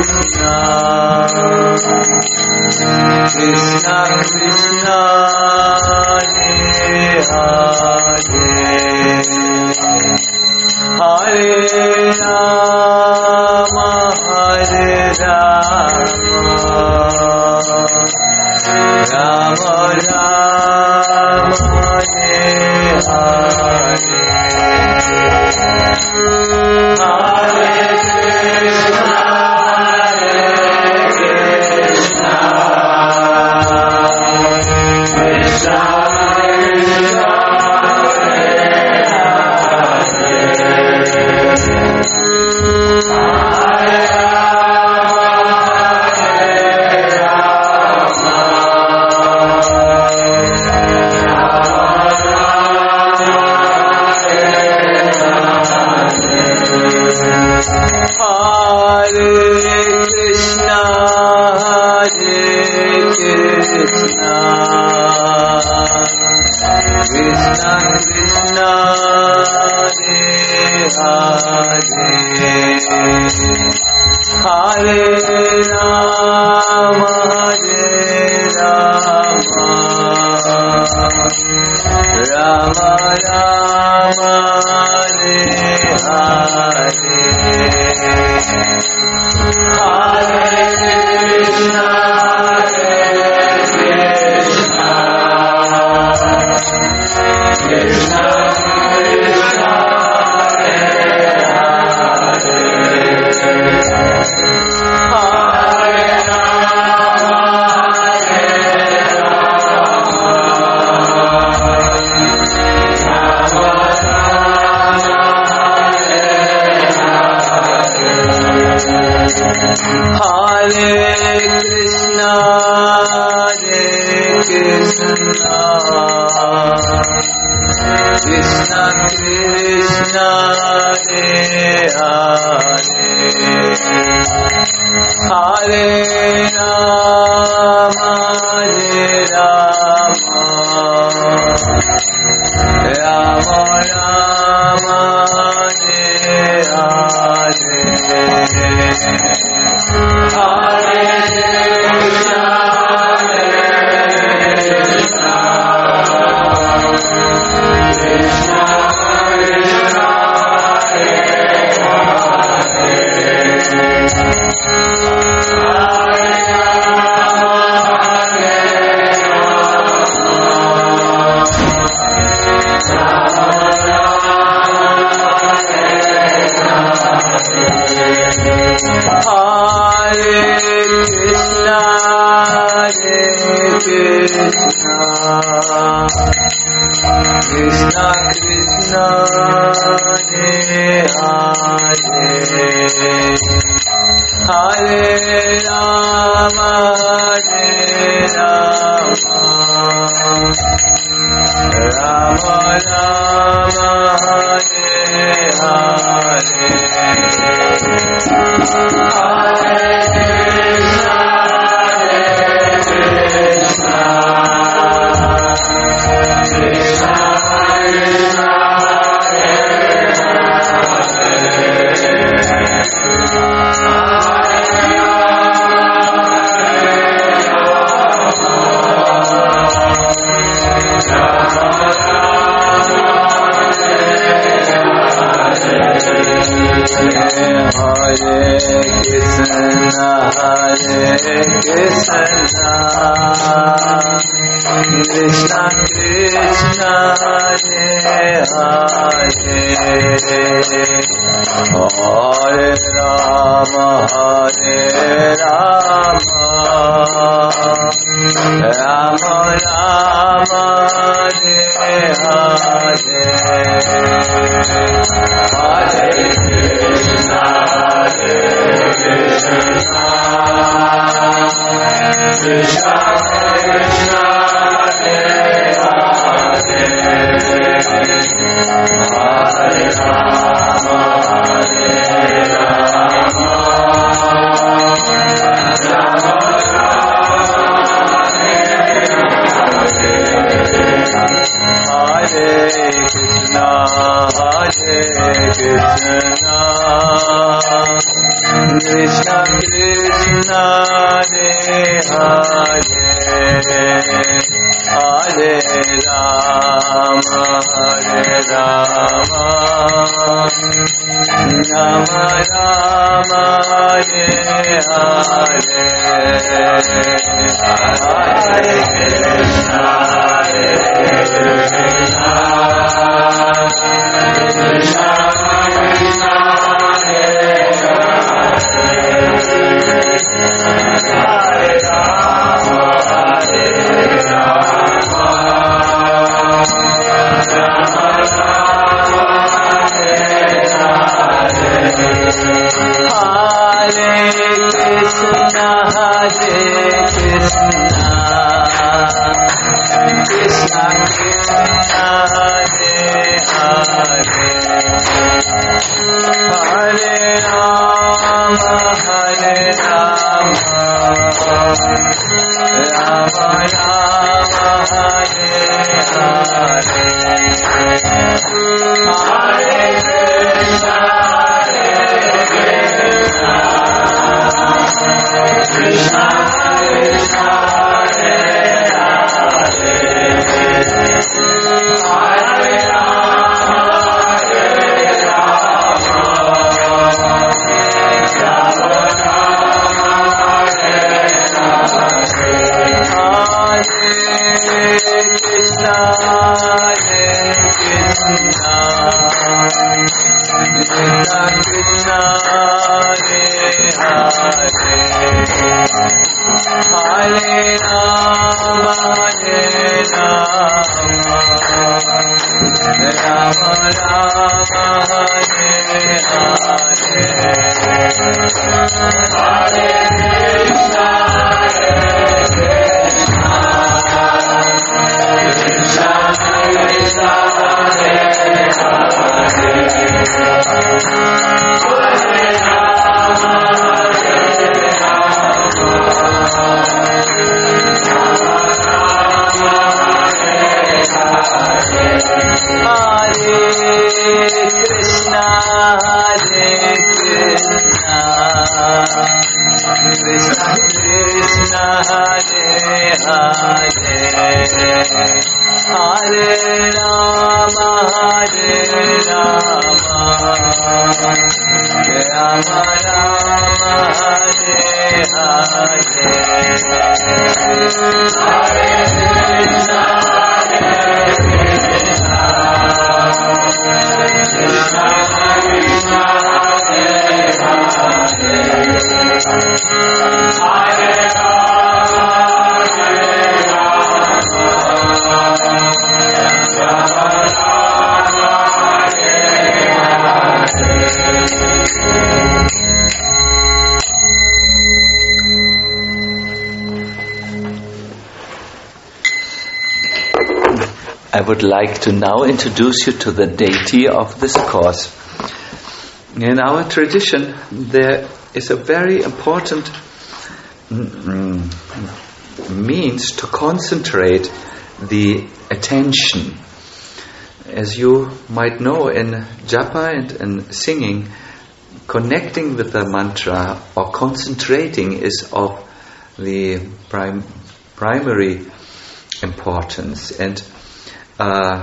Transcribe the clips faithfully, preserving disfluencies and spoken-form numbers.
Krishna, Krishna Krishna, Hare Hare, Hare Rama, Hare Rama, Rama Rama, Hare Hare, Hare Krishna, Krishna Krishna, Hare Rama, Hare Rama, Rama Rama, Hare Hare, Hare Krishna, Krishna Krishna, Hare Krishna, Hare Krishna, Krishna Krishna, Hare Hare, Hare Rama, Hare Rama, Rama Rama, Hare Hare, Hare Krishna, Krishna Krishna, Krishna Krishna, Hare Hare, Hare Rama, Hare Rama, Rama Rama, Hare Hare, Hare Krishna, Krishna Krishna, Hare Hare, Hare Rama, Hare Rama, Rama Rama, Hare Hare, Hare Krishna, Hare Krishna, Krishna Krishna, Hare Rama, Hare Rama, Rama Hare Krishna, Hare Krishna, Krishna Krishna Hare Hare Hare Rama Hare Rama Rama Rama Hare Hare Hare Krishna Hare Krishna Krishna Krishna Hare Hare Rama Hare Rama Rama Rama Hare Hare Krishna Hare Krishna Krishna Krishna Hare Hare Hare Rama Hare Rama Rama Rama Hare Hare Hare Krishna Krishna Krishna Hare Hare Hare Rama Hare Rama Rama Rama Hare Hare Krishna Hare Krishna Krishna Krishna Hare Hare Hare Rama Hare Rama Rama Rama Hare Hare Hare Krishna Hare Krishna Krishna Krishna Hare Hare Hare Rama Hare Hare Krishna Hare Krishna Krishna Krishna Hare Hare Hare Rama Hare Rama Rama Rama Hare Hare Hare Krishna Hare Krishna Krishna Krishna Hare Hare Hare Rama Hare Rama Rama Rama Hare I would like to now introduce you to the deity of this course. In our tradition, there is a very important mm, means to concentrate the attention. As you might know, in japa and in singing, connecting with the mantra or concentrating is of the prim- primary importance. And uh,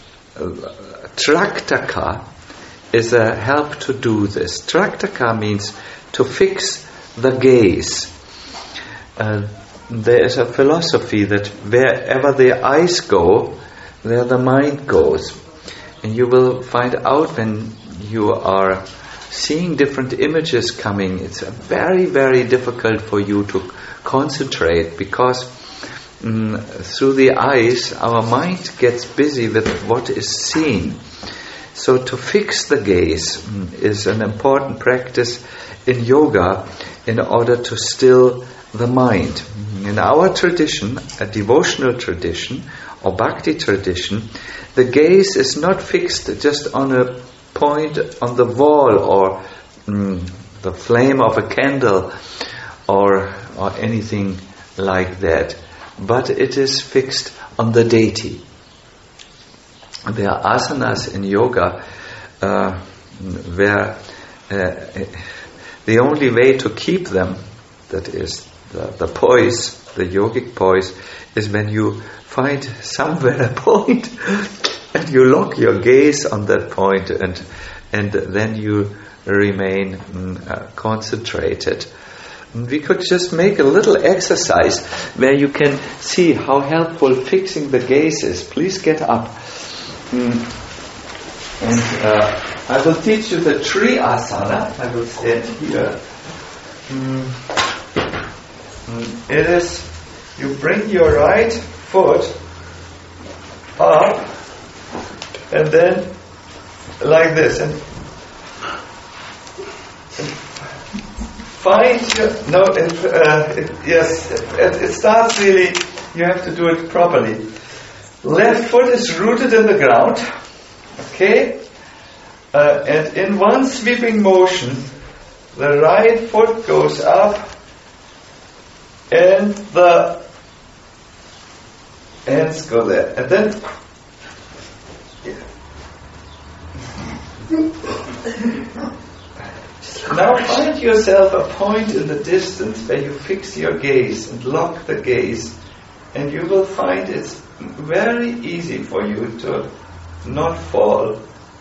Traktaka is a help to do this. Traktaka means to fix the gaze. Uh, there is a philosophy that wherever the eyes go, there the mind goes. And you will find out when you are seeing different images coming, it's very, very difficult for you to concentrate, because mm, through the eyes our mind gets busy with what is seen. So to fix the gaze mm, is an important practice in yoga in order to still the mind. In our tradition, a devotional tradition or bhakti tradition, the gaze is not fixed just on a point on the wall or mm, the flame of a candle or or anything like that, but it is fixed on the deity. There are asanas in yoga uh, where uh, the only way to keep them, that is the, the poise, the yogic poise, is when you find somewhere a point and you lock your gaze on that point, and and then you remain mm, uh, concentrated. And we could just make a little exercise where you can see how helpful fixing the gaze is. Please get up. Mm. And uh, I will teach you the Triasana. I will stand here. Mm. Mm. It is, you bring your right foot up and then like this, and, and find your, no, it, uh, it, yes, it, it starts really, you have to do it properly. Left foot is rooted in the ground, okay, uh, and in one sweeping motion, the right foot goes up and the hands go there, and then now find yourself a point in the distance where you fix your gaze and lock the gaze, and you will find it's very easy for you to not fall.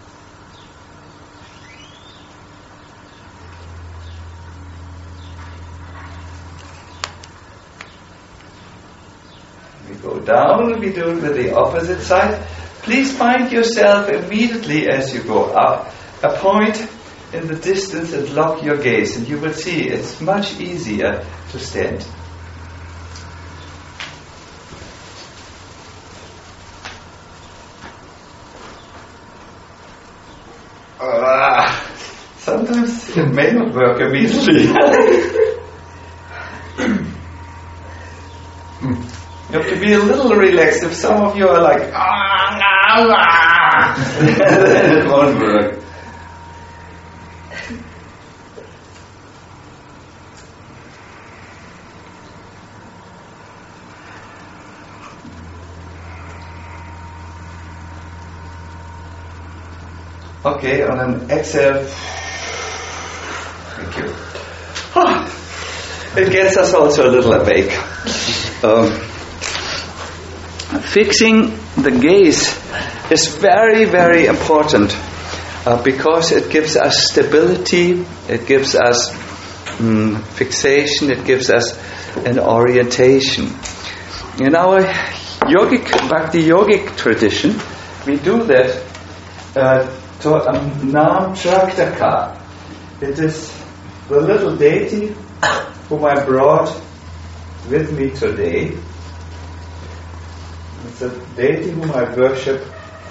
We go down, we do it with the opposite side. Please find yourself immediately as you go up a point in the distance and lock your gaze, and you will see it's much easier to stand. Uh, sometimes it may not work immediately. You have to be a little relaxed. If some of you are like, ah, ah, ah, then it won't work. Okay, on an exhale. Thank you. Oh, it gets us also a little awake. Um, fixing the gaze is very, very important uh, because it gives us stability, it gives us um, fixation, it gives us an orientation. In our yogic, Bhakti yogic tradition, we do that uh, to a Nam Traktaka. It is the little deity whom I brought with me today. It's a deity whom I worship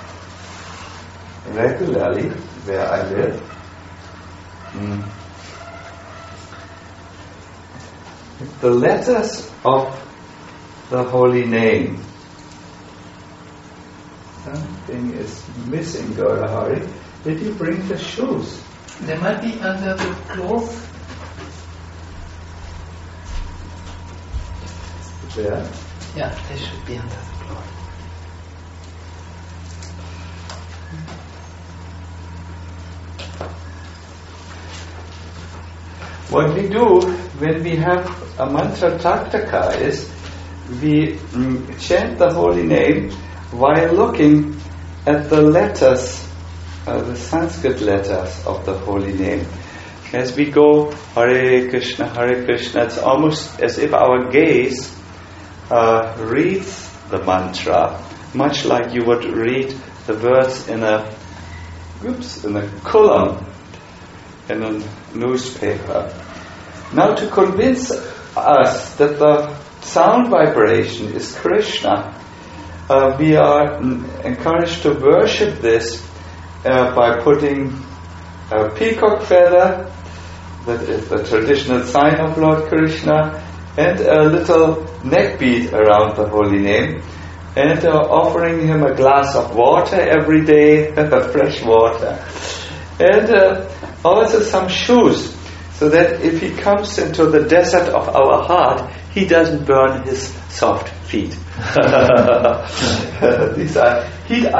regularly where I live. Mm. The letters of the holy name. Something is missing, Gaurahari. Did you bring the shoes? They might be under the cloth. There? Yeah, they should be under the cloth. What we do when we have a mantra Traktaka is we mm, chant the holy name while looking at the letters, uh, the Sanskrit letters of the holy name. As we go Hare Krishna, Hare Krishna, it's almost as if our gaze uh, reads the mantra, much like you would read the words in a, oops, in a column in a newspaper. Now, to convince us that the sound vibration is Krishna, uh, we are mm, encouraged to worship this uh, by putting a peacock feather, that is the traditional sign of Lord Krishna, and a little neck bead around the holy name, and uh, offering him a glass of water every day, fresh water, and uh, also some shoes, so that if he comes into the desert of our heart, he doesn't burn his soft feet. These are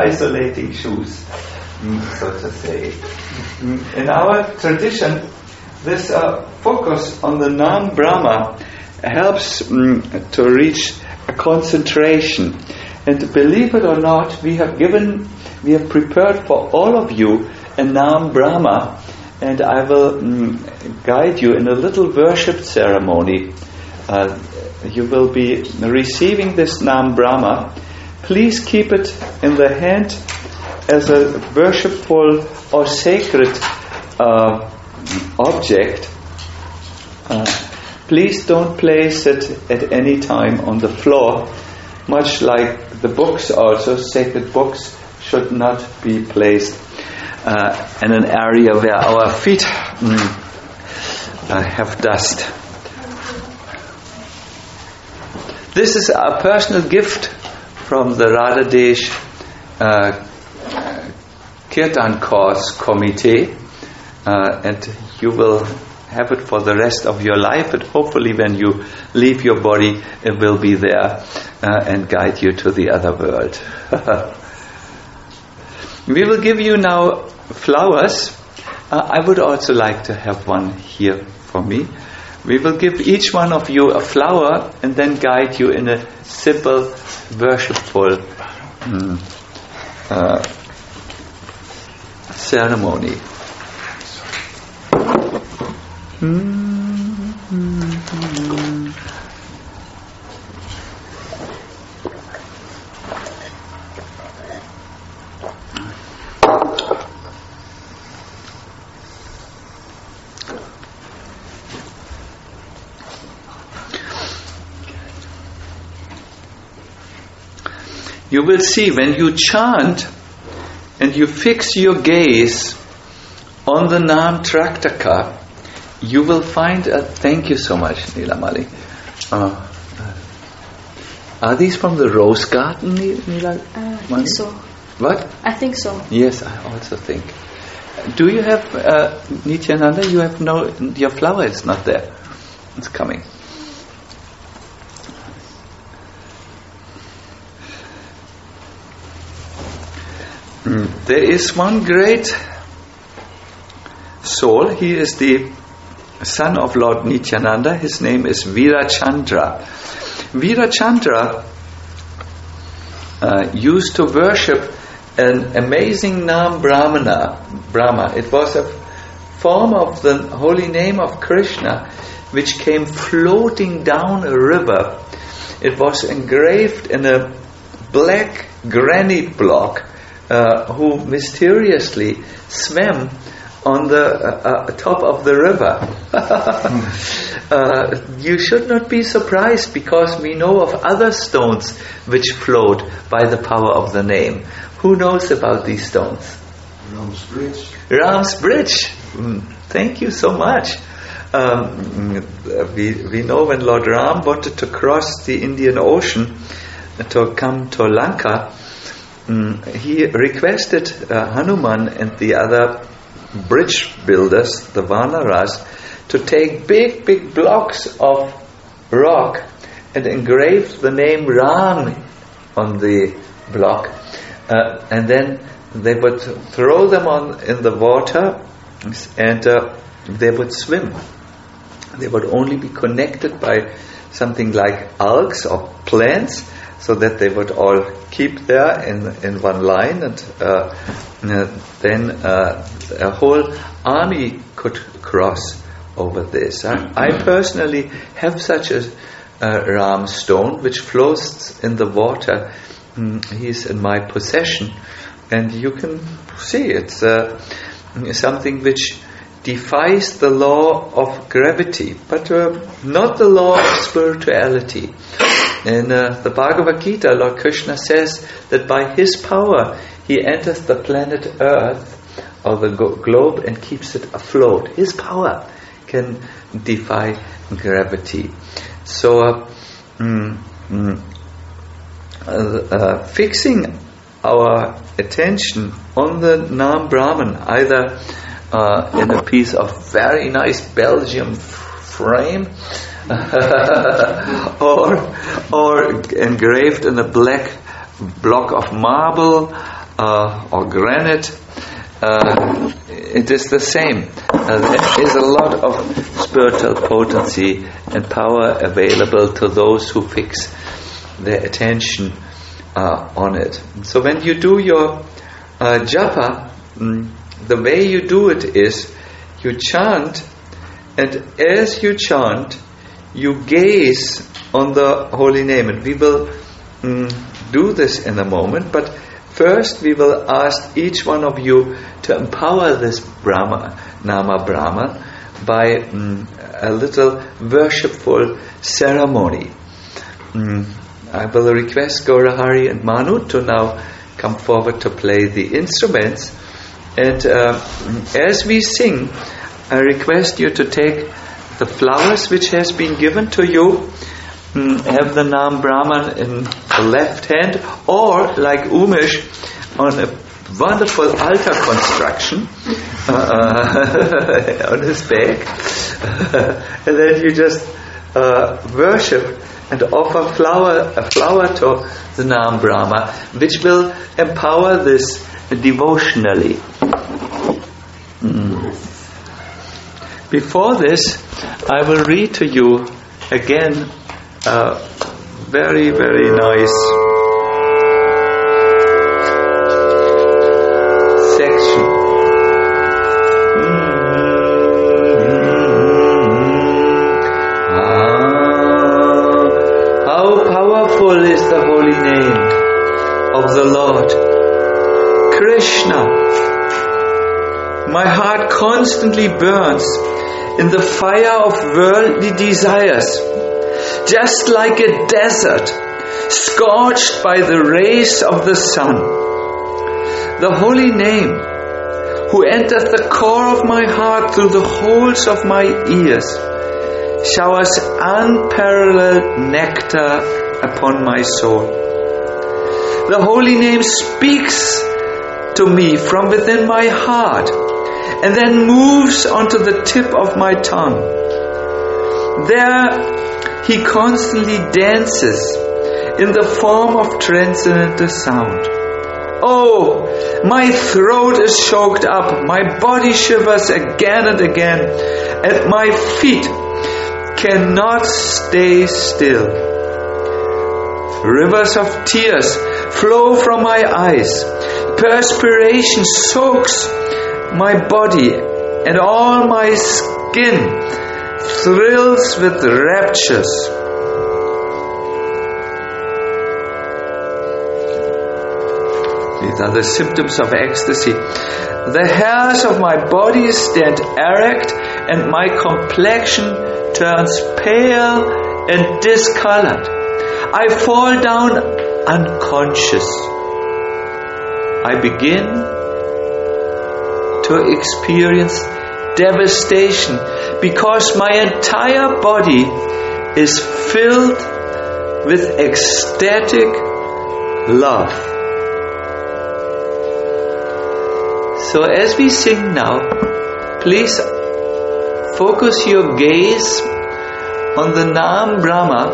heat-isolating shoes, so to say. In our tradition, this uh, focus on the Nam Brahma helps um, to reach a concentration. And believe it or not, we have given, we have prepared for all of you a Nam Brahma, and I will um, guide you in a little worship ceremony. Uh, you will be receiving this Nam Brahma. Please keep it in the hand as a worshipful or sacred uh, object. Uh, please don't place it at any time on the floor. Much like the books also, sacred books should not be placed uh, in an area where our feet mm, uh, have dust. This is a personal gift from the Radha Desh uh, Kirtan course committee, uh, and you will have it for the rest of your life, and hopefully when you leave your body it will be there uh, and guide you to the other world. We will give you now flowers. uh, I would also like to have one here for me. We will give each one of you a flower and then guide you in a simple, worshipful mm, uh, ceremony. You will see when you chant and you fix your gaze on the Nam Traktaka, you will find a... Thank you so much, Nilamali. Uh, are these from the Rose Garden, Nila? Uh, I think so. What? I think so. Yes, I also think. Do you have, uh, Nityananda, you have no... Your flower is not there. It's coming. Mm, there is one great soul. He is the son of Lord Nityananda. His name is Virachandra. Virachandra uh, used to worship an amazing Nam Brahmana, Brahma. It was a form of the holy name of Krishna which came floating down a river. It was engraved in a black granite block uh, who mysteriously swam on the uh, uh, top of the river. uh, you should not be surprised, because we know of other stones which float by the power of the name. Who knows about these stones? Ram's Bridge. Ram's Bridge. Mm, thank you so much. Um, we, we know when Lord Ram wanted to cross the Indian Ocean to come to Lanka, um, he requested uh, Hanuman and the other bridge builders, the Vanaras, to take big, big blocks of rock and engrave the name Ram on the block, uh, and then they would throw them on in the water, and uh, they would swim. They would only be connected by something like algs or plants, so that they would all keep there in in one line, and uh, then uh, a whole army could cross over this. I, I personally have such a uh, Ram stone which floats in the water. Mm, he's in my possession, and you can see it's uh, something which defies the law of gravity, but uh, not the law of spirituality. In uh, the Bhagavad Gita, Lord Krishna says that by his power he enters the planet Earth or the go- globe and keeps it afloat. His power can defy gravity. So uh, mm, mm, uh, uh, fixing our attention on the Nam Brahman, either uh, in a piece of very nice Belgium frame or or engraved in a black block of marble uh, or granite, uh, it is the same. Uh, there is a lot of spiritual potency and power available to those who fix their attention uh, on it. So when you do your uh, japa, mm, the way you do it is you chant, and as you chant, you gaze on the holy name. And we will mm, do this in a moment, but first we will ask each one of you to empower this Brahma, Nama Brahma, by mm, a little worshipful ceremony. Mm, I will request Gaurahari and Manu to now come forward to play the instruments. And uh, as we sing, I request you to take the flowers which has been given to you, mm, have the Nam Brahman in the left hand, or like Umesh on a wonderful altar construction uh, on his back, and then you just uh, worship and offer flower a flower to the Nam Brahma, which will empower this devotionally. Mm. Before this, I will read to you again a very, very nice section. Ah, how powerful is the holy name of the Lord Krishna. My heart constantly burns in the fire of worldly desires, just like a desert scorched by the rays of the sun. The holy name, who entered the core of my heart through the holes of my ears, showers unparalleled nectar upon my soul. The holy name speaks to me from within my heart, and then moves onto the tip of my tongue. There he constantly dances in the form of transcendental sound. Oh, my throat is choked up, my body shivers again and again, and my feet cannot stay still. Rivers of tears flow from my eyes. Perspiration soaks my body, and all my skin thrills with raptures. These are the symptoms of ecstasy. The hairs of my body stand erect, and my complexion turns pale and discolored. I fall down unconscious. I begin to experience devastation because my entire body is filled with ecstatic love. So as we sing now, please focus your gaze on the Nam Brahma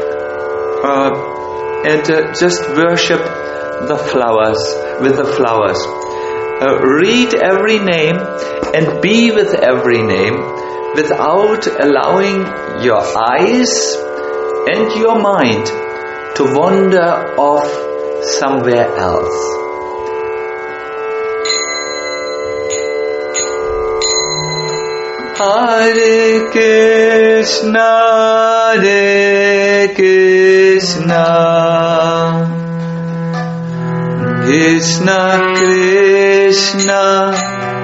uh, and uh, just worship the flowers with the flowers. Uh, read every name and be with every name without allowing your eyes and your mind to wander off somewhere else. Hare Krishna, Hare Krishna, Krishna Krishna,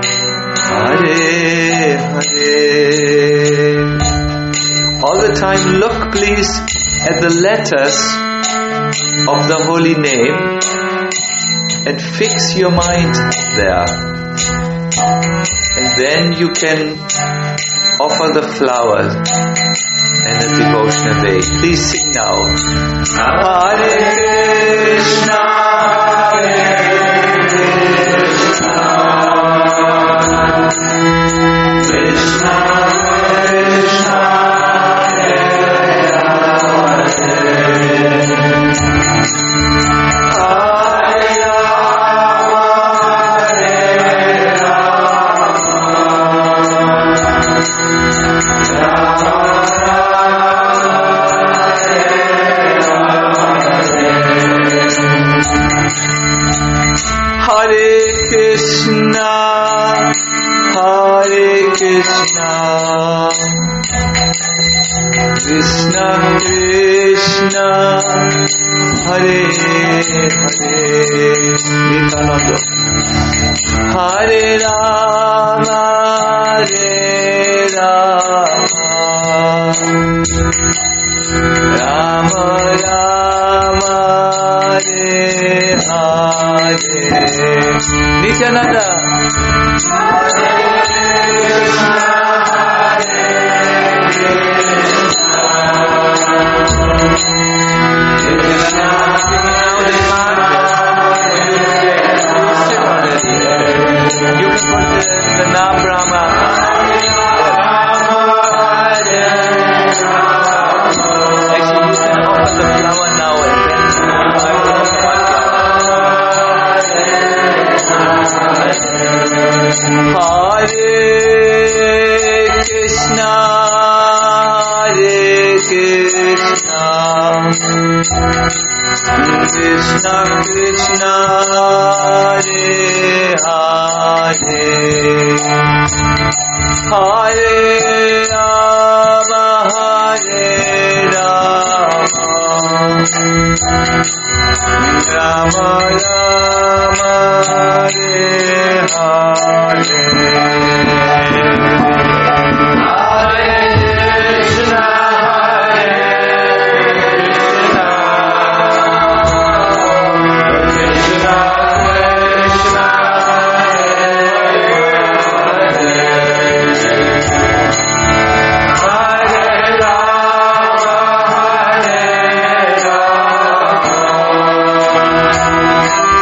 Hare Hare. All the time look please at the letters of the holy name and fix your mind there. And then you can offer the flowers in a devotional way. Please sing now. Hare Krishna, Hare Krishna, Krishna Krishna, Hare Hare, Hare Rama, Hare Rama, Krishna, Krishna Krishna, Hare Hare, Nityananda, Hare Rama, Hare Rama, Rama Rama, Hare Hare, Nityananda, Hare Krishna, Hare Krishna, you can put the, the Nam Brahma. Actually, you can offer the flower now and then I will offer my flower. Hare Krishna, Hare Krishna, Krishna Krishna, Hare Hare, Hare Rama, Hare Rama, Rama Rama, Hare Hare, Hare Krishna, Hare Krishna,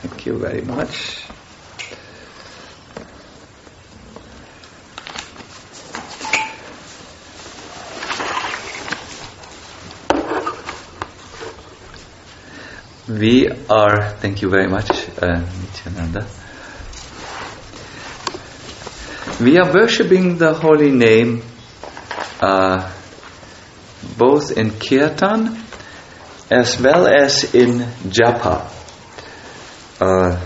Thank you very much. We are, thank you very much, uh, Nityananda. We are worshipping the holy name uh, both in Kirtan as well as in Japa. Uh,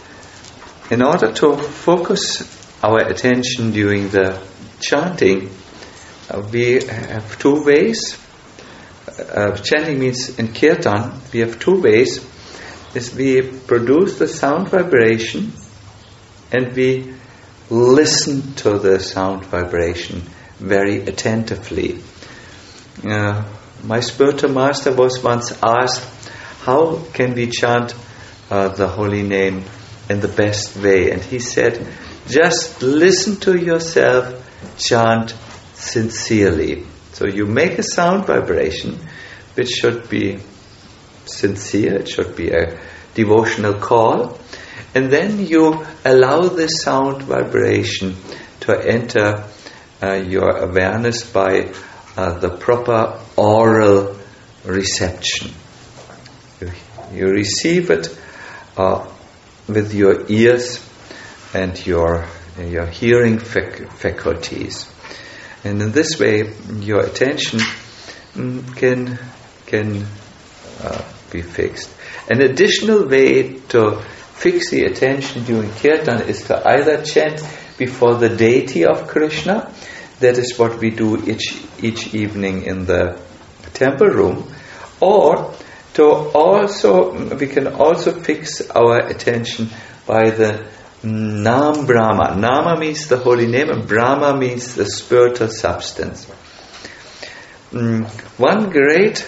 in order to focus our attention during the chanting, uh, we have two ways. Uh, chanting means in Kirtan, we have two ways. Is we produce the sound vibration and we listen to the sound vibration very attentively. Uh, my spiritual master was once asked, how can we chant uh, the holy name in the best way? And he said, just listen to yourself, chant sincerely. So you make a sound vibration which should be sincere, it should be a devotional call, and then you allow this sound vibration to enter uh, your awareness by uh, the proper oral reception. You, you receive it uh, with your ears and your, your hearing fac- faculties. And in this way, your attention mm, can can uh, be fixed. An additional way to fix the attention during Kirtan is to either chant before the deity of Krishna. That is what we do each each evening in the temple room. Or to also, we can also fix our attention by the Nam Brahma. Nama means the holy name, and Brahma means the spiritual substance. Mm, one great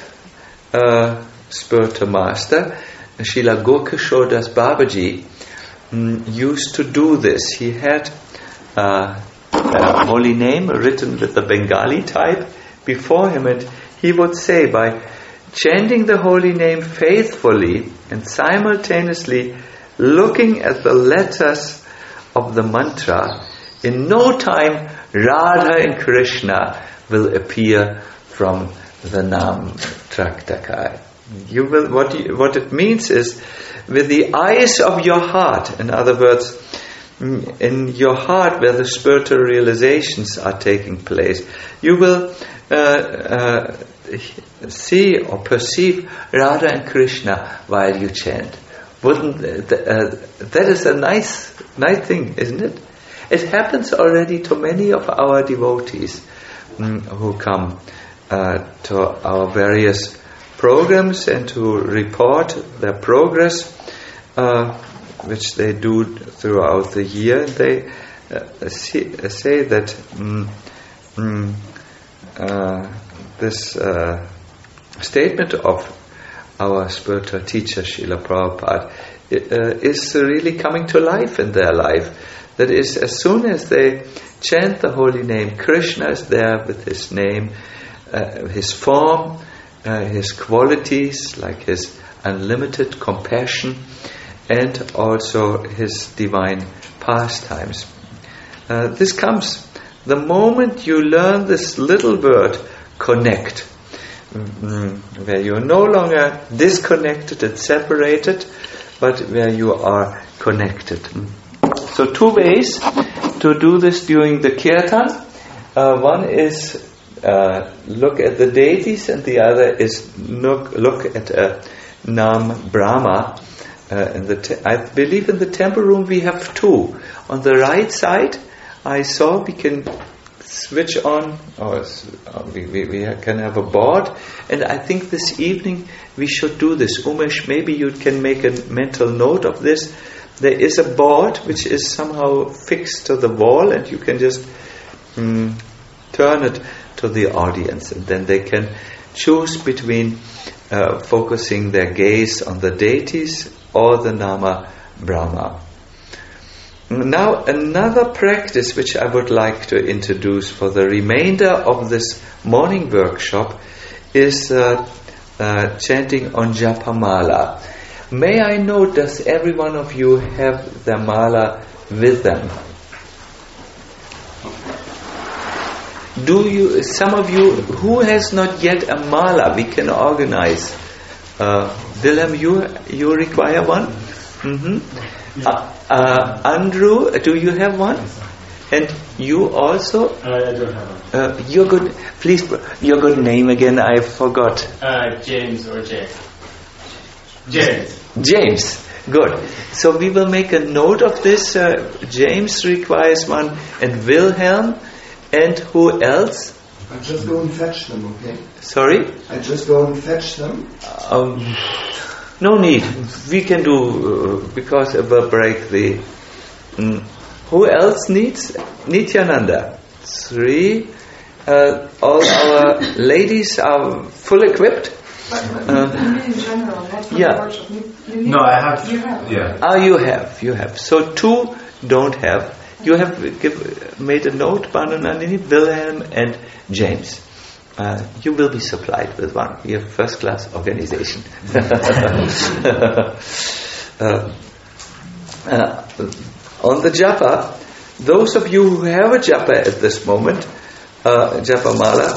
uh, spiritual master, Srila Gokishore Das Babaji, mm, used to do this. He had uh, a holy name written with the Bengali type before him, and he would say, by chanting the holy name faithfully and simultaneously looking at the letters of the mantra, in no time Radha and Krishna will appear from the Nam Traktakai. You will. What you, what it means is, with the eyes of your heart. In other words, in your heart, where the spiritual realizations are taking place, you will uh, uh, see or perceive Radha and Krishna while you chant. Wouldn't th- uh, that is a nice, nice thing, isn't it? It happens already to many of our devotees mm, who come uh, to our various programs and to report their progress, uh, which they do throughout the year. They uh, see, uh, say that mm, mm, uh, this uh, statement of our spiritual teacher Srila Prabhupada uh, is really coming to life in their life. That is, as soon as they chant the holy name, Krishna is there with his name, uh, his form, uh, his qualities, like his unlimited compassion, and also his divine pastimes. Uh, this comes the moment you learn this little word, connect, mm-hmm. where you are no longer disconnected and separated, but where you are connected. So two ways to do this during the Kirtan. Uh, one is uh, look at the deities, and the other is look, look at uh, Nam Brahma. Uh, in the te- I believe in the temple room we have two. On the right side, I saw we can switch on, or uh, we, we, we can have a board, and I think this evening we should do this. Umesh, maybe you can make a mental note of this. There is a board which is somehow fixed to the wall, and you can just mm, turn it to the audience, and then they can choose between uh, focusing their gaze on the deities or the Nama Brahma. Now, another practice which I would like to introduce for the remainder of this morning workshop is uh, uh, chanting on Japamala. May I know, does every one of you have their mala with them? Do you, some of you, who has not yet a mala, we can organize. Uh, Wilhelm, you, you require one? Mm-hmm. Uh, uh, Andrew, do you have one? And you also? Uh, I don't have one. Uh, your good, please, your good name again, I forgot. Uh, James or Jay. James. James, good. So we will make a note of this. Uh, James requires one, and Wilhelm, and who else? I just go and fetch them, okay? Sorry? I just go and fetch them. Um, no need. We can do, uh, because it will break the... Mm. Who else needs? Nityananda. Three. Uh, all our ladies are full equipped. But, but Uh, you mean in general, not for yeah. the workshop. You, you need No, I have. You have. Yeah. Ah, you have, you have. So two don't have. You have give, made a note, Bananandini, Wilhelm and James. Uh, you will be supplied with one. We have first class organization. uh, uh, on the japa, those of you who have a japa at this moment, uh, japa mala,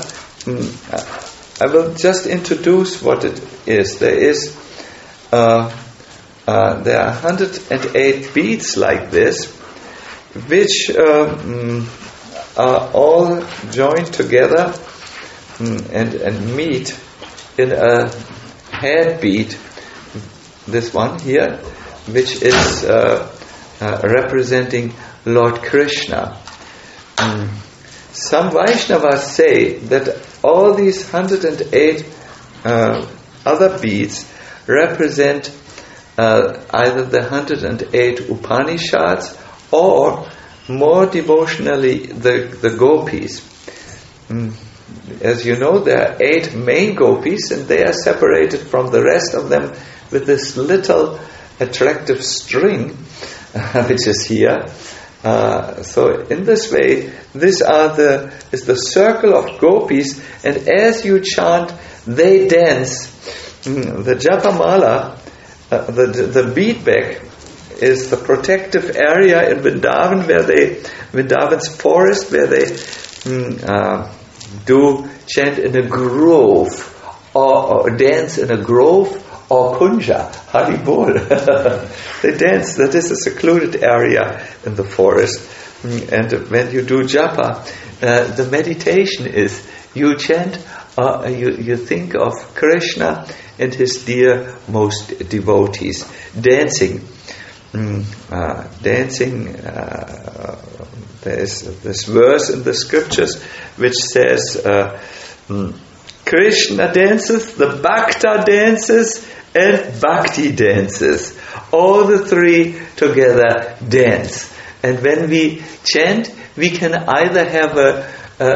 mm, I will just introduce what it is. There is, uh, uh, there are one hundred eight beads like this, which uh, mm, are all joined together mm, and and meet in a head bead. This one here, which is uh, uh, representing Lord Krishna. Mm. Some Vaishnavas say that all these one hundred eight uh, other beads represent uh, either the one hundred eight Upanishads or more devotionally the, the gopis. Mm. As you know, there are eight main gopis and they are separated from the rest of them with this little attractive string which is here. Uh, so in this way, these are the is the circle of gopis, and as you chant, they dance. Mm, the japamala, uh, the the bead bag, is the protective area in Vrindavan, where they Vrindavan's forest, where they mm, uh, do chant in a grove or, or dance in a grove. Or kunja, Haribol. They dance. That is a secluded area in the forest. And when you do japa, uh, the meditation is you chant, uh, you, you think of Krishna and his dear most devotees, dancing. Mm, uh, dancing, uh, there is this verse in the scriptures which says, uh, mm, Krishna dances, the Bhakta dances, and Bhakti dances. All the three together dance. And when we chant, we can either have a, a,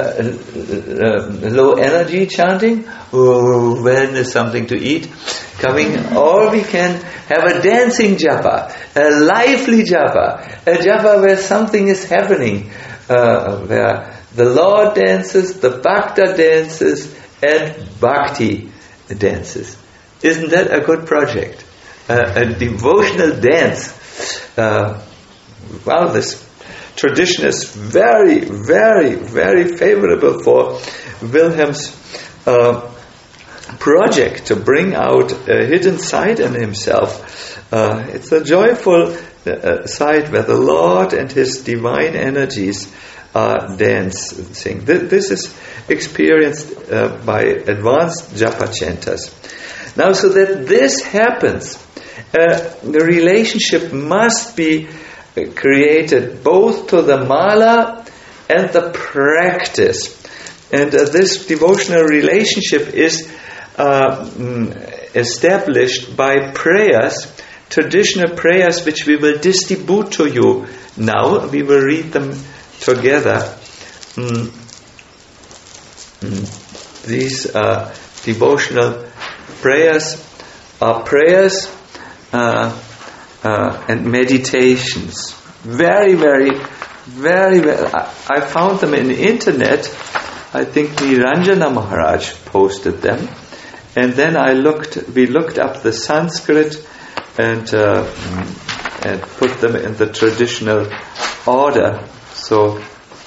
a, a low energy chanting, oh, when is something to eat coming, or we can have a dancing japa, a lively japa, a japa where something is happening, uh, where the Lord dances, the Bhakta dances, and Bhakti dances. Isn't that a good project? Uh, a devotional dance. Uh, wow, this tradition is very, very, very favorable for Wilhelm's uh, project to bring out a hidden side in himself. Uh, it's a joyful uh, side where the Lord and His divine energies are dancing. This is experienced uh, by advanced japa chanters. Now, so that this happens, uh, the relationship must be created both to the mala and the practice. And uh, this devotional relationship is uh, established by prayers, traditional prayers which we will distribute to you now. We will read them together. Mm. Mm. These uh, devotional prayers are prayers uh, uh, and meditations. Very, very, very well. I, I found them in the internet. I think Niranjana Maharaj posted them. And then I looked, we looked up the Sanskrit and uh, and put them in the traditional order. So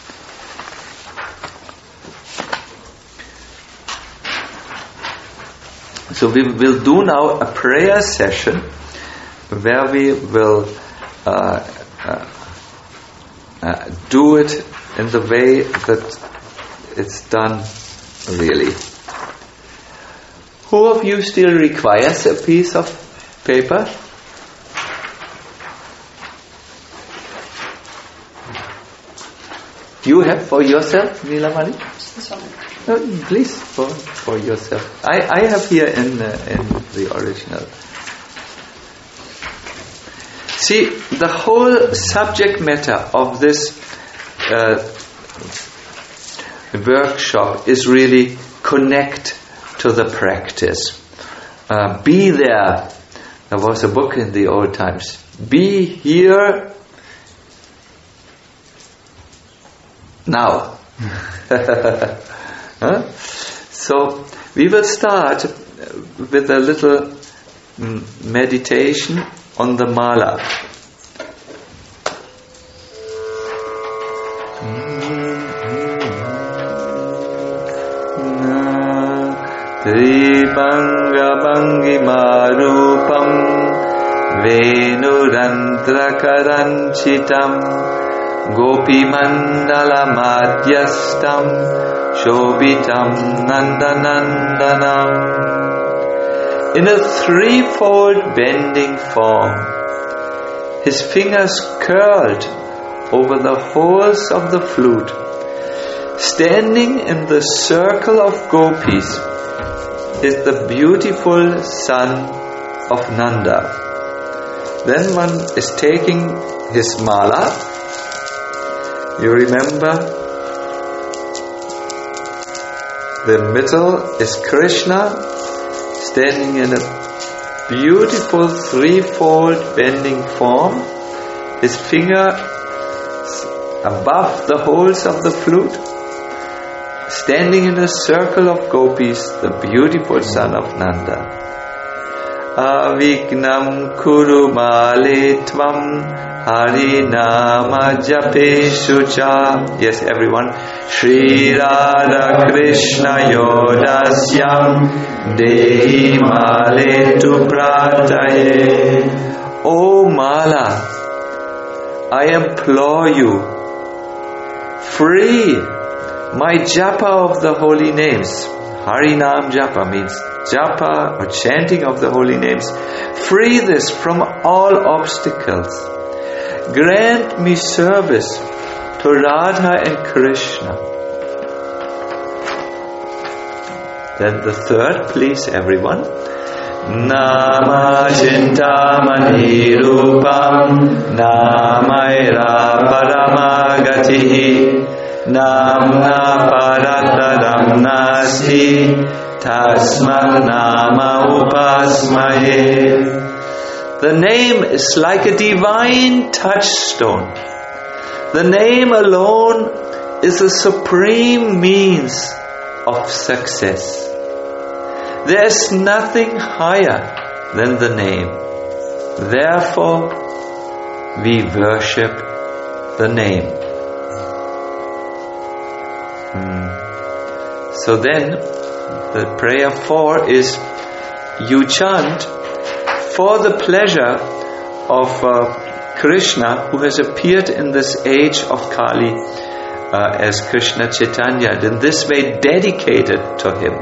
so we will do now a prayer session where we will uh, uh, uh, do it in the way that it's done really. Who of you still requires a piece of paper? You have for yourself, Nilamani? This one. No, please, for, for yourself. I, I have here in, uh, in the original. See, the whole subject matter of this uh, workshop is really connect to the practice. Uh, be there. There was a book in the old times. Be here now. Huh? So we will start with a little mm, meditation on the mala. Tribanga bangi marupam venurantra karanchitam gopi mandala madhyastam shobitam nandanandanam. In a threefold bending form, his fingers curled over the holes of the flute, standing in the circle of gopis, is the beautiful son of Nanda. Then one is taking his mala. You remember, the middle is Krishna, standing in a beautiful threefold bending form, his finger above the holes of the flute, standing in a circle of gopis, the beautiful son of Nanda. Avignam kuru male tvam harinama japeshu cha. Yes, everyone. Shri Radha Krishna yodasyam dehi male tu prataye. O Mala, I implore you, free my japa of the holy names. Harinam japa means japa or chanting of the holy names. Free this from all obstacles. Grant me service to Radha and Krishna. Then the third, please everyone. Nama Chintamani Rupam Namaira Paramagatihi Namna Parataram Nasti Tasmat Nama Upasmahe. The name is like a divine touchstone. The name alone is a supreme means of success. There is nothing higher than the name. Therefore, we worship the name. Hmm. So then, the prayer four is you chant for the pleasure of uh, Krishna, who has appeared in this age of Kali uh, as Krishna Chaitanya, and in this way dedicated to him.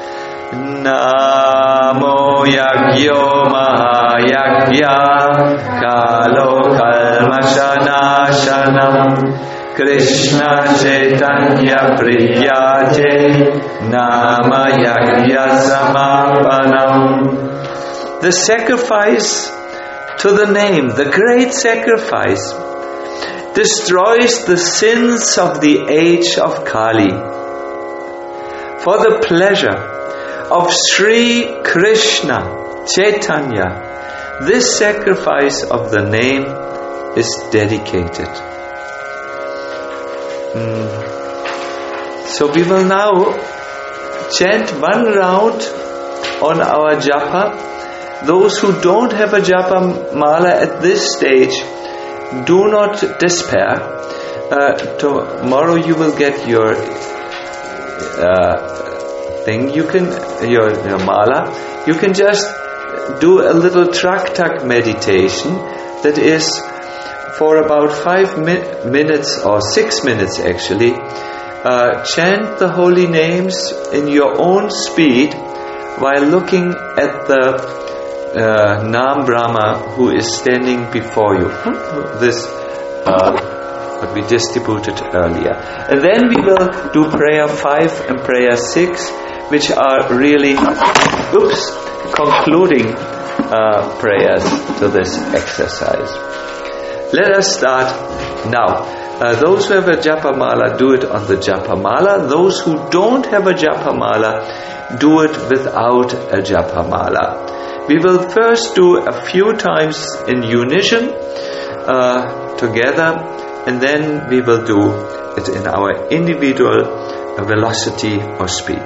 Namo Yagyo Mahayagya Kalo Kalmashanashanam Krishna Chaitanya Priyate Nama Yagya Samapanam. The sacrifice to the name, the great sacrifice, destroys the sins of the age of Kali. For the pleasure of Sri Krishna Chaitanya, this sacrifice of the name is dedicated. Mm. So we will now chant one round on our japa those who don't have a japa mala at this stage, do not despair. Uh, tomorrow you will get your uh, thing. You can your, your mala. You can just do a little trak-tak meditation that is for about five mi- minutes or six minutes actually. Uh, chant the holy names in your own speed while looking at the uh, Nam Brahma who is standing before you. This uh, what we distributed earlier. And then we will do prayer five and prayer six, which are really, oops, concluding uh, prayers to this exercise. Let us start now. Uh, those who have a japa mala, do it on the japa mala. Those who don't have a japa mala, do it without a japa mala. We will first do a few times in unison uh, together, and then we will do it in our individual velocity or speed.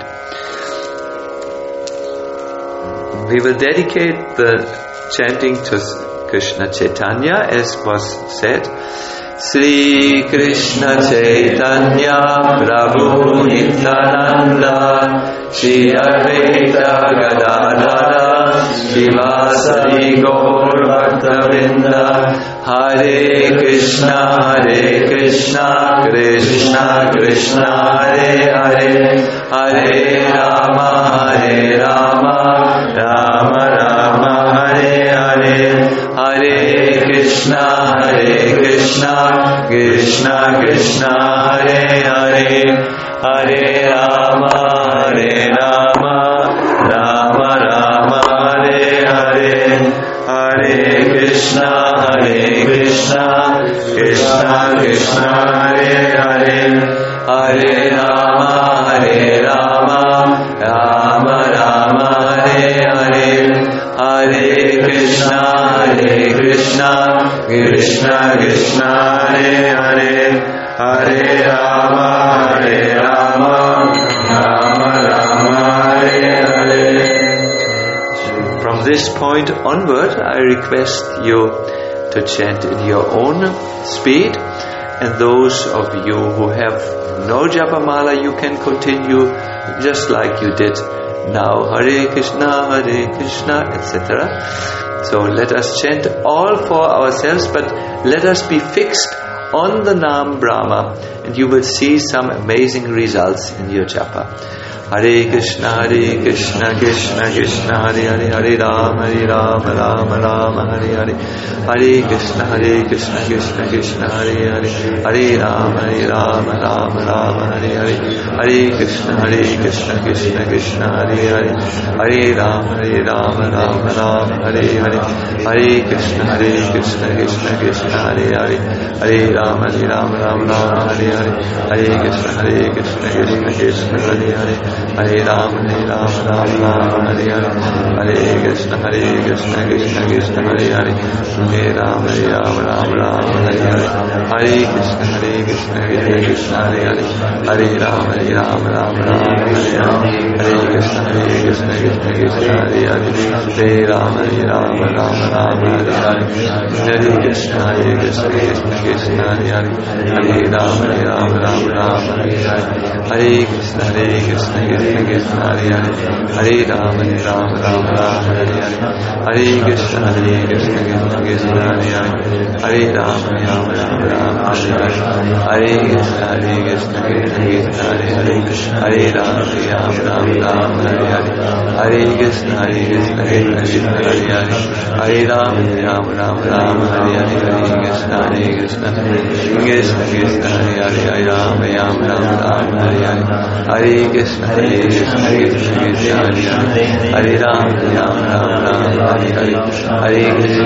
We will dedicate the chanting to Krishna Chaitanya, as was said. Sri Krishna Chaitanya Prabhu Nityananda Shri Advaita Gadadhara Shivasari Gaur Bhaktavinda Hare Krishna Hare Krishna Krishna Krishna Hare Hare Hare Rama Hare Rama Rama Rama Hare Hare Hare Krishna Hare Krishna Krishna Krishna Hare Hare Hare Rama Hare Rama Rama Rama Hare Hare Hare Krishna Hare Krishna Krishna Krishna Hare Hare Hare Rama Hare Rama Rama Rama Hare Hare Hare Krishna Hare Krishna Krishna Krishna Hare Hare Hare Rama Hare Rama Rama Rama Hare Hare. From this point onward, I request you to chant in your own speed, and those of you who have no japamala, you can continue just like you did now. Hare Krishna, Hare Krishna, et cetera. So let us chant all for ourselves, but let us be fixed on the Nam Brahma, and you will see some amazing results in your japa. Hare Krishna, Hare Krishna, Krishna Krishna, Hare Hare, Hare Rama, Hare Rama, Rama Rama, Hare Hare, Hare Krishna, Hare Krishna, Krishna Krishna, Hare Hare, Hare Rama, Hare Rama, Rama Rama, Hare Hare, Hare Krishna, Hare Krishna, Krishna Krishna, Hare Hare, Hare Rama, Hare Rama, Rama Rama, Hare Hare, Hare Krishna, Hare Krishna, Krishna Krishna, Hare Hare, Hare Rama, Hare Rama, Rama Rama, Hare Hare, Hare Krishna, Hare Krishna, Krishna Krishna, Hare Hare, Hare Rama, Hare Rama, Rama Rama, Hare Hare, Hare Krishna, Hare Krishna, Krishna Krishna, Hare Hare, Hare Rama, Hare Rama, Rama Rama, Hare Hare, Hare Krishna, Hare Krishna, Krishna Krishna, Hare Hare, Hare Rama, Hare Rama, Rama Rama, Hare Hare, Hare Krishna, Hare Krishna, Krishna Krishna, Hare Hare, Hare Rama, Hare Rama, Rama Rama, Hare Hare, Hare Krishna, Hare Krishna, Krishna Krishna, Hare Hare, Hare Rama, Hare Rama, Rama Rama, Hare Hare, Hare Krishna, Hare Krishna, Krishna Krishna, Hare Hare, Hare Rama, Hare Rama, Rama Rama, Hare Hare, Hare Krishna, Hare Krishna, Krishna Krishna, Hare Hare, Hare Rama, Hare Rama, Rama Rama, Hare Hare, Hare Krishna, Hare Krishna, Krishna Krishna, Hare Hare, Hare Rama, Hare Rama, Rama Rama, Hare Hare, Hare Krishna, Hare Krishna, Krishna Krishna, Hare Hare, Hare Rama, Hare Rama, Rama Rama, Hare Hare, Hare Krishna, Hare Krishna, Krishna Krishna, Hare Hare, Hare Rama, Hare Rama, Rama Rama, Hare Hare, Hare Krishna, Hare Krishna, Krishna Krishna, Hare Hare, Hare Rama, Hare Rama, Rama Rama, Hare Hare, Hare Krishna, Hare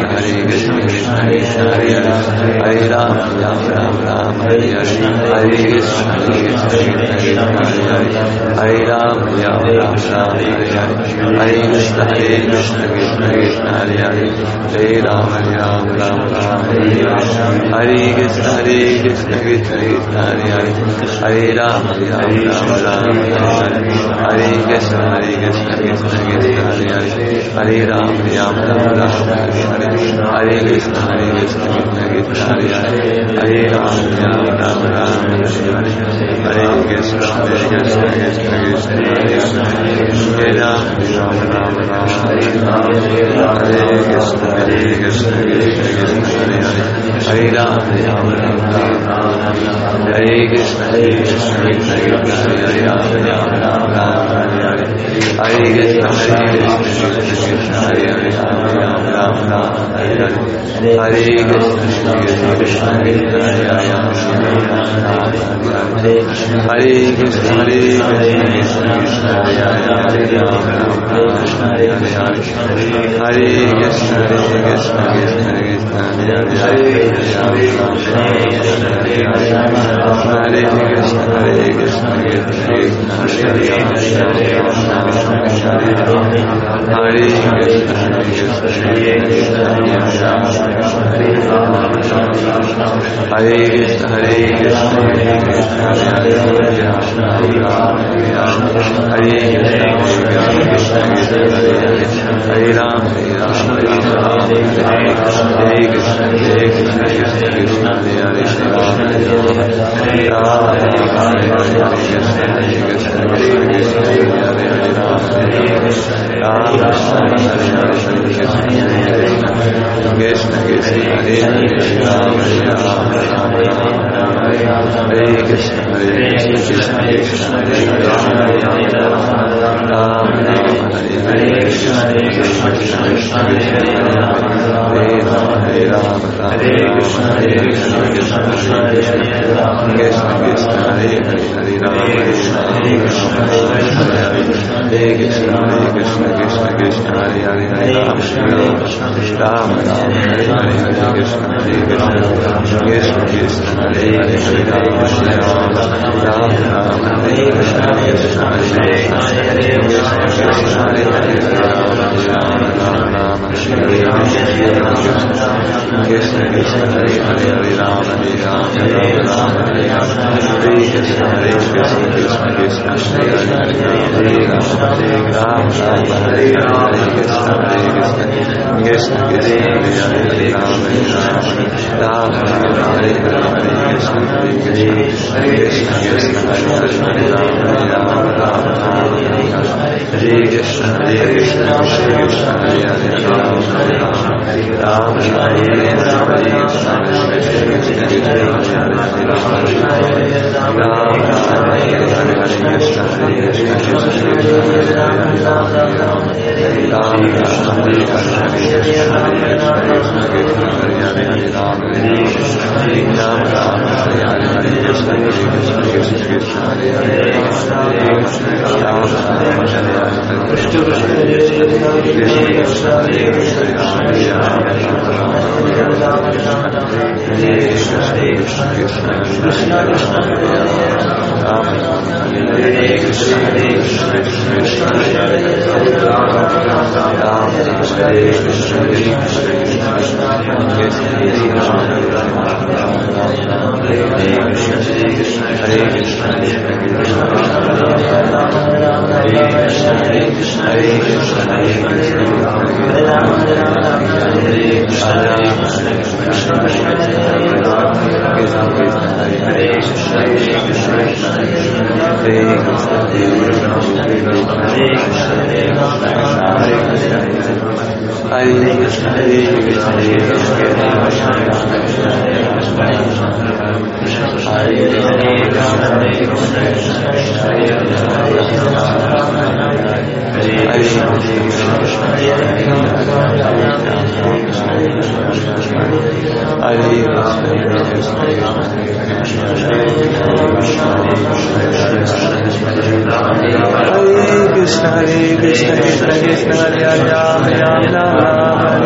Krishna Krishna Krishna Hare Hare Hare Ram Ram Ram Ram Hare Hare Hare Krishna Hare Krishna Krishna Krishna Hare Hare Hare Ram Ram Ram Ram Hare Hare Hare Krishna Hare Krishna Krishna Krishna Hare Hare Hare Ram Ram Ram Ram Hare Hare Hare Krishna Hare Krishna Krishna Krishna Hare Hare Hare Ram Ram Ram Ram Hare Hare Hare Krishna Hare Krishna Krishna Krishna Hare Hare Hare Ram Ram Ram Ram Hare Hare Hare Krishna Hare Krishna Krishna Krishna Hare Hare Hare Ram Ram Ram Ram Hare Hare Hare Krishna Hare Krishna Krishna Krishna Hare Hare Hare Ram Ram Ram Ram Hare Hare Hare Krishna Hare Krishna Krishna Krishna Hare Hare Hare Ram Ram Ram Ram Hare Krishna Hare Krishna Krishna Krishna Hare Hare Ram Ram Ram Ram Hare Hare Hare Krishna Hare Krishna Krishna Krishna Hare Hare Ram Ram Ram Ram Hare Hare Hare Krishna Hare Krishna Krishna Hare Hare Ram Ram Ram Hare Hare Krishna Hare Krishna Krishna Krishna Hare Hare Hare Ram Ram Ram Hare Hare Hare Krishna Hare Krishna Krishna Krishna Hare Hare Hare Ram Ram Hare Hare Krishna Hare Krishna Krishna Krishna Hare Hare Hare Krishna Hare Krishna Hare Krishna Hare Krishna Hare Krishna Hare Ram Hare Hare Krishna Hare Krishna Krishna Krishna Hare Hare Krishna Krishna Hare Hare Krishna Hare Krishna Krishna Hare Ram Hare Hare Krishna Hare Krishna Krishna Krishna Hare Ram Hare Ram Hare Krishna Hare Krishna Krishna Krishna Krishna Krishna Hare Hare Hare Ram Hare Krishna Hare Krishna Hare Krishna Krishna Krishna Hare Hare Hare Ram Ram Ram Hare Hare Hare Krishna Hare Krishna Krishna Krishna Hare Hare Hare Ram Ram Ram Hare Krishna Krishna Krishna Hare Krishna Hare Hare Ram Ram Ram Ram Hare Hare Krishna Krishna Hare Hare Hare Ram Hare Ram Ram Hare Hare Krishna Hare Krishna Krishna Krishna Hare Hare Ram Ram Hare Hare Krishna Hare Krishna Krishna Krishna Hare Hare Ram Ram Ram Hare Hare Krishna Hare Krishna Krishna Krishna Hare Hare Ram Ram Ram Hare Krishna Hare Krishna Krishna Krishna Hare Hare Ram Ram Hare Krishna Hare Krishna Krishna Krishna Hare Hare Ram Ram Hare Krishna Hare Krishna Krishna Krishna Ram Ram Hare Krishna Krishna Hare Krishna Krishna Krishna Hare Hare Ram Ram Ram Hare Hare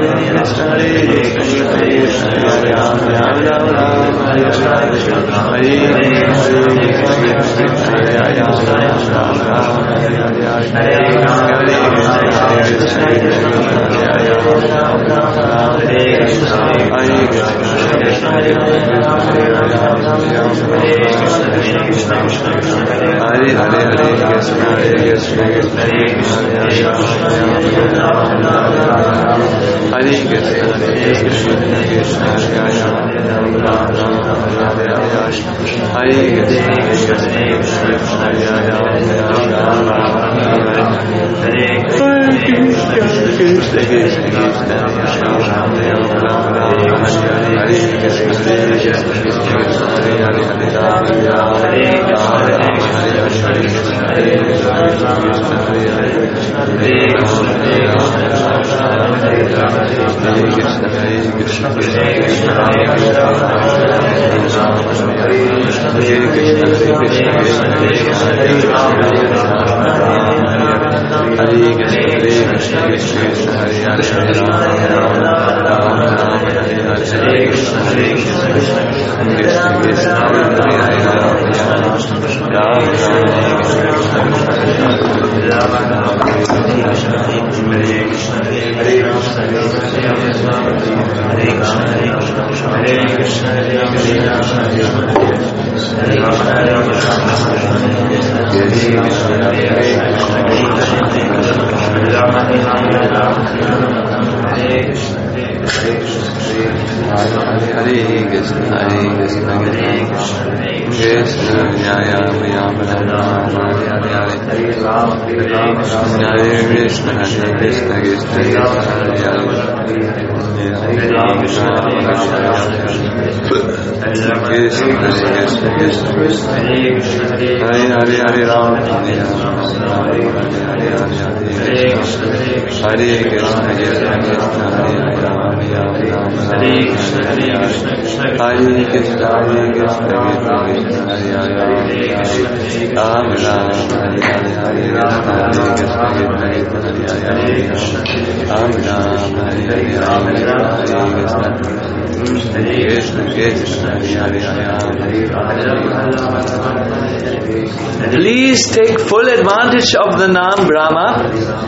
Please take full advantage of the Naam Brahma.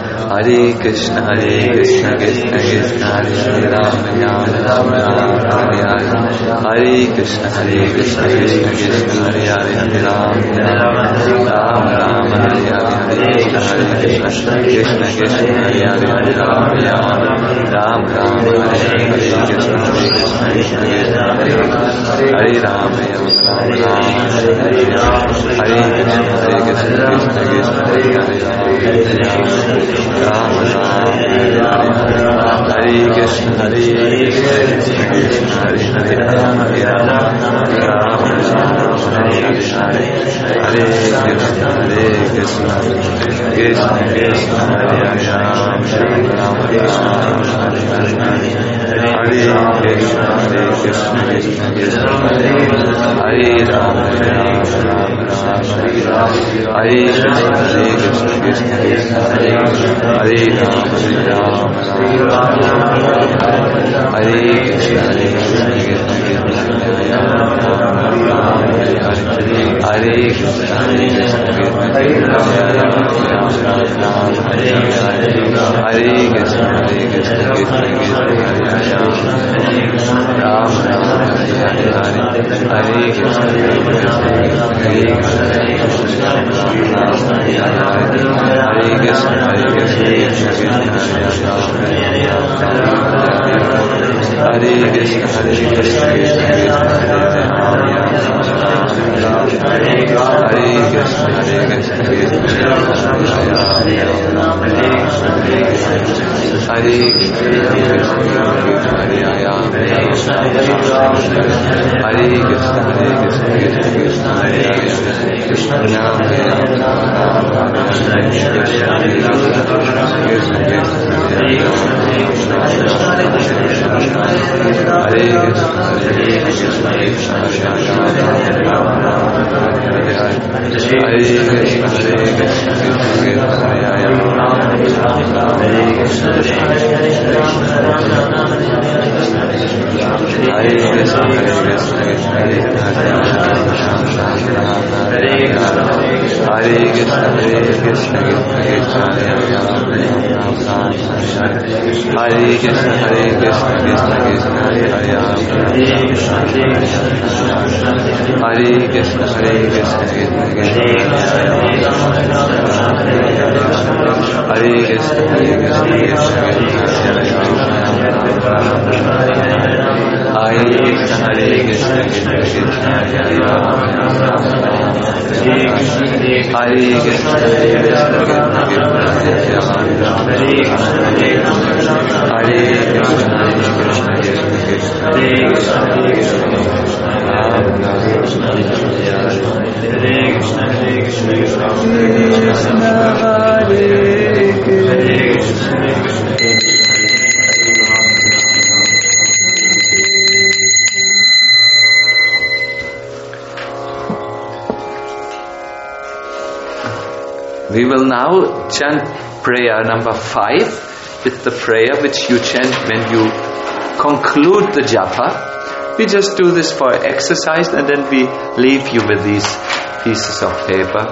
Hare Krishna, Hare Krishna, Krishna Krishna, Hare Rama, Rama Rama, Hare Hare. Hare Krishna, Hare Krishna, Krishna Krishna, Hare Hare, Hare Rama, Rama Rama, Hare Hare. Hare Krishna, Hare Krishna, Krishna Krishna, Hare Hare, Hare Rama, Rama Rama, Hare Hare. Hare Krishna, Hare Krishna, Krishna Krishna, Hare Hare Rama, Rama Rama, Hare Hare. Hare Krishna, Hare Krishna, Krishna Krishna, Hare Hare, Hare Rama Rama, Hare Hare. Hare Krishna, Hare Krishna, Krishna Krishna, Hare Hare, Rama Rama, Rama Rama, Hare Hare. Hare Krishna, Hare Krishna, Krishna Krishna, Hare Hare, Rama Rama, Hare Hare. Hare Krishna, Hare Krishna, Krishna Krishna, Hare Hare, Rama Rama, Rama Rama, Hare Hare. Hare Krishna, Hare Krishna, Krishna Krishna, Hare Hare, Rama Rama, Rama Rama, Hare Krishna, Hare Krishna, Krishna Krishna, Hare Hare. Hare Krishna, Hare Krishna, Krishna Krishna, Hare Hare. Hare Krishna, Hare Krishna, Krishna Krishna, Hare Rama Rama, Hare Hare. Hare Krishna, Hare Krishna, Hare Hare Krishna, Hare Krishna, Krishna Krishna, Hare Krishna, Hare Krishna, Krishna Krishna, Hare Krishna, Hare Krishna, Krishna Hare Krishna, Hare Krishna, Hare Krishna, Hare Krishna, Hare Krishna, Krishna Krishna, Hare Hare, Krishna Ram, Ram Ram, Krishna Krishna, Krishna Krishna, Hare Krishna, Hare Krishna, We will now chant prayer number five. It's the prayer which you chant when you conclude the japa. We just do this for exercise and then we leave you with these pieces of paper.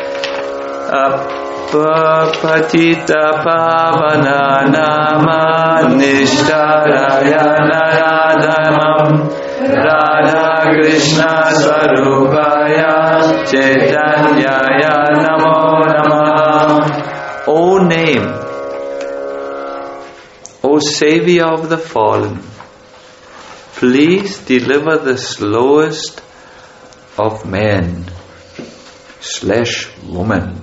Apapatita pavana nama nishtaraya naradhamam Radha Krishna Swarupaya Chaitanyaya Namo Namaha. O name, O Savior of the fallen, please deliver the slowest of men slash woman.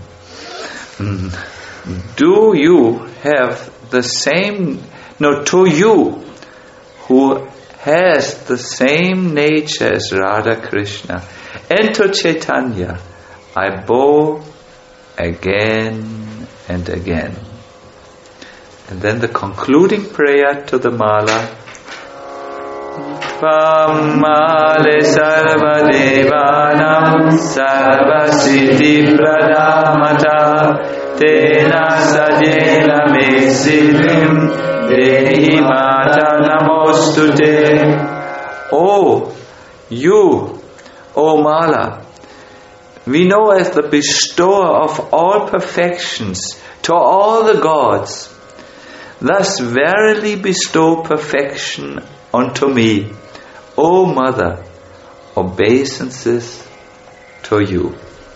Do you have the same, no, to you who has the same nature as Radha Krishna and to Chaitanya, I bow again and again. And then the concluding prayer to the mala. Pamale sarva devanam sarva siddhi pradamata tena sajena me siddhim dehi mata namostute. Oh, you, O Mala, we know as the bestower of all perfections to all the gods. Thus verily bestow perfection unto me, O Mother, obeisances to you.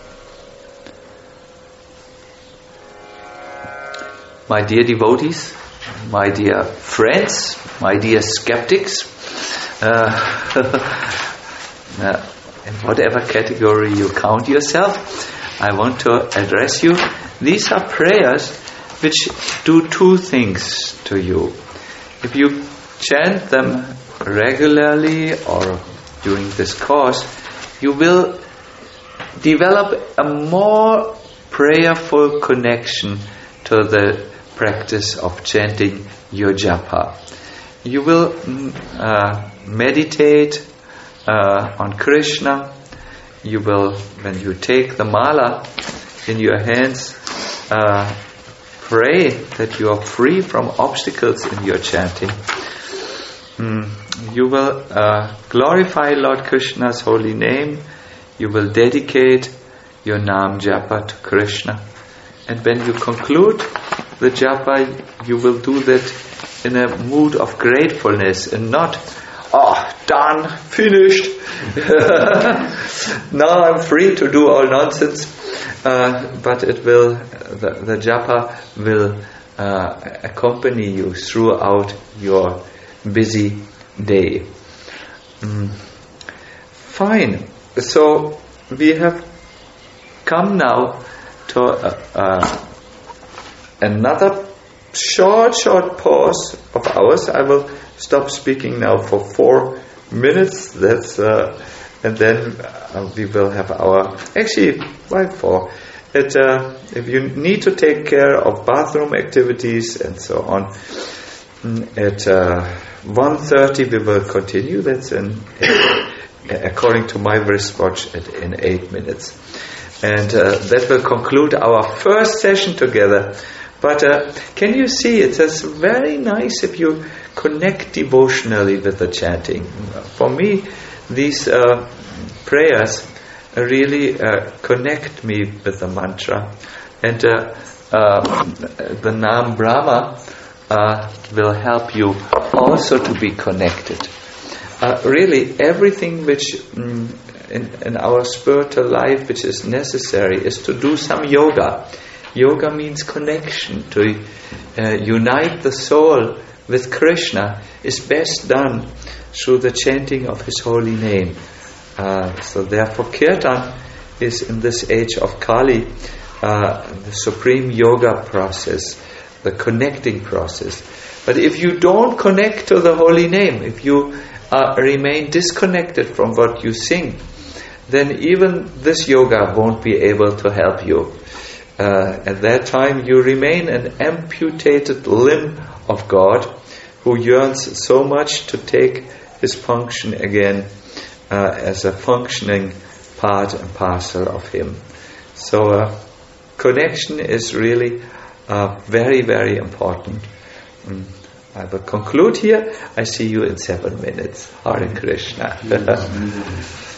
My dear devotees, my dear friends, my dear skeptics, uh, uh, in whatever category you count yourself, I want to address you. These are prayers which do two things to you. If you chant them regularly or during this course, you will develop a more prayerful connection to the practice of chanting your japa. You will uh, meditate uh, on Krishna. You will, when you take the mala in your hands, uh, pray that you are free from obstacles in your chanting. Mm. You will uh, glorify Lord Krishna's holy name. You will dedicate your Nam Japa to Krishna. And when you conclude the japa, you will do that in a mood of gratefulness and not, oh, done, finished. Now I'm free to do all nonsense. Uh, but it will, the, the japa will uh, accompany you throughout your busy day. Mm. Fine. So we have come now to uh, uh, another short, short pause of ours. I will stop speaking now for four minutes. That's uh, and then uh, we will have our actually right for it. Uh, if you need to take care of bathroom activities and so on, at uh, one thirty we will continue. That's in, according to my wristwatch, at, in eight minutes. And uh, that will conclude our first session together. But uh, can you see, it is very nice if you connect devotionally with the chanting. For me, these uh, prayers really uh, connect me with the mantra. And uh, uh, the Nam Brahma uh, will help you also to be connected. Uh, really, everything which mm, in, in our spiritual life which is necessary is to do some yoga. Yoga means connection. To uh, unite the soul with Krishna is best done through the chanting of His holy name. Uh, so therefore Kirtan is in this age of Kali uh, the supreme yoga process, the connecting process. But if you don't connect to the holy name, if you uh, remain disconnected from what you sing, then even this yoga won't be able to help you. Uh, at that time you remain an amputated limb of God who yearns so much to take His function again uh, as a functioning part and parcel of Him. So uh, connection is really uh, very, very important. Mm. I will conclude here. I see you in seven minutes. Hare Krishna.